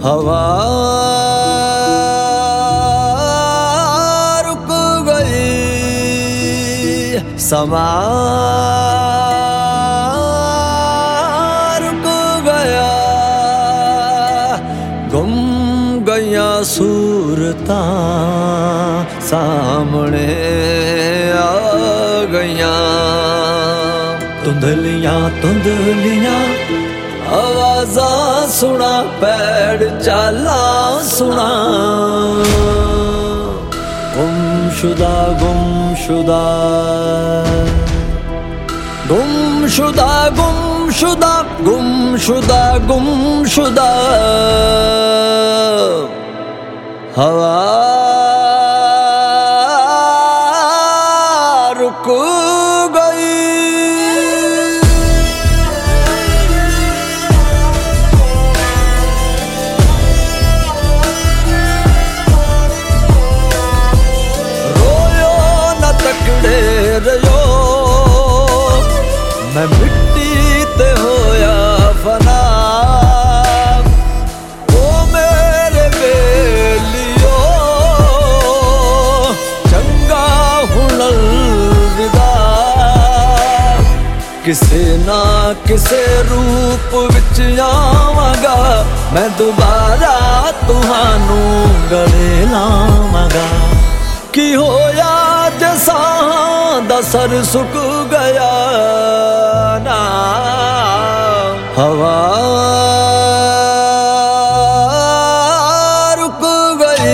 हवा रुक गई, समा रुक गया, गुम गया सूरतां सामने आ गया। धुंधलियां धुंधलियां आवाज़ां सुना, पैड़ चाला सुना। गुमशुदा गुमशुदा गुमशुदा गुमशुदा गुमशुदा गुमशुदा, हवा रुक गई। रयो मैं मिट्टी ते होया फना, ओ मेरे बेलियो चंगा हुण अलविदा। किसे ना किसे रूप विच आवांगा, मैं दोबारा तुहानू गले लावांगा। की होया जसां दा सर सुक गया ना, हवा रुक गई।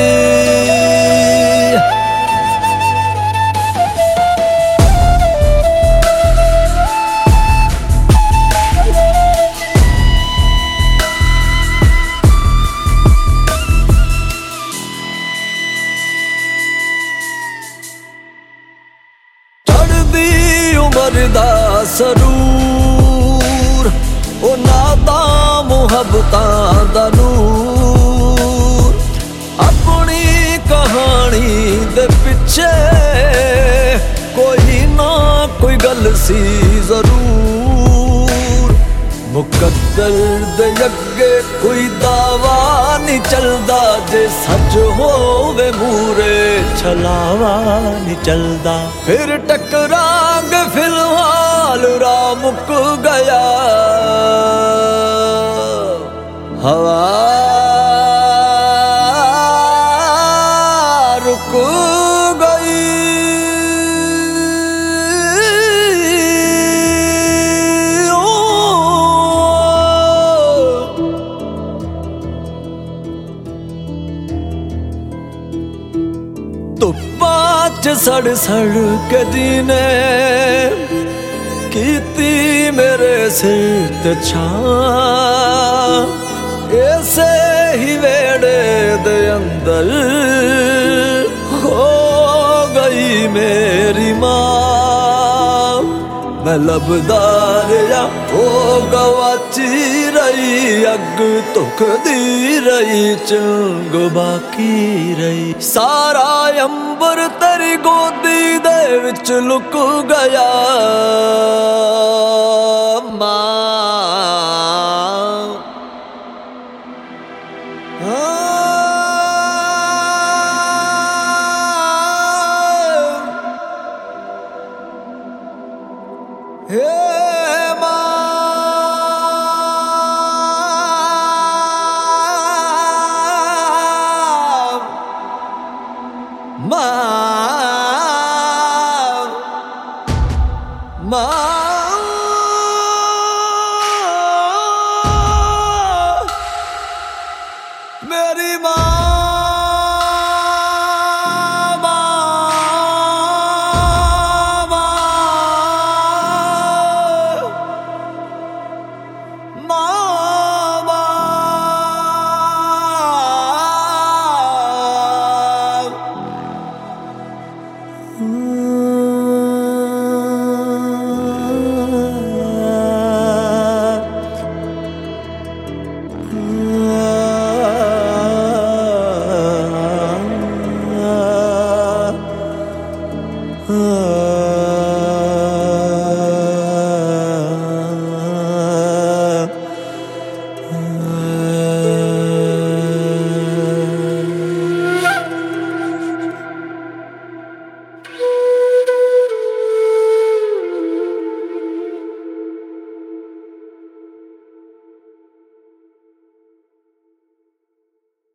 दा सरूर ओ नादा मुहब्बतां दा नूर, अपनी कहानी दे पिछे कोई ना कोई गल सी जरूर। मुकद्दर दे अगे कोई दावा नहीं चलदा, जे सच होवे मूरे छलावा नहीं चलदा। फिर टकरांग फिलहाल राह मुक गया, हवा रुक गई। धुप्पां च सड़ सड़ के जीने कीती मेरे सिर ते छां, ऐसे ही वेड़े दे अंदर खो गई मेरी मां। मैं लबदार या ओ गवाची रही, अग धुखदी रही, चंग बाकी रही। सारा अंबर तेरी गोदी दे विच लुक गया मां। हे मेरी माँ Ah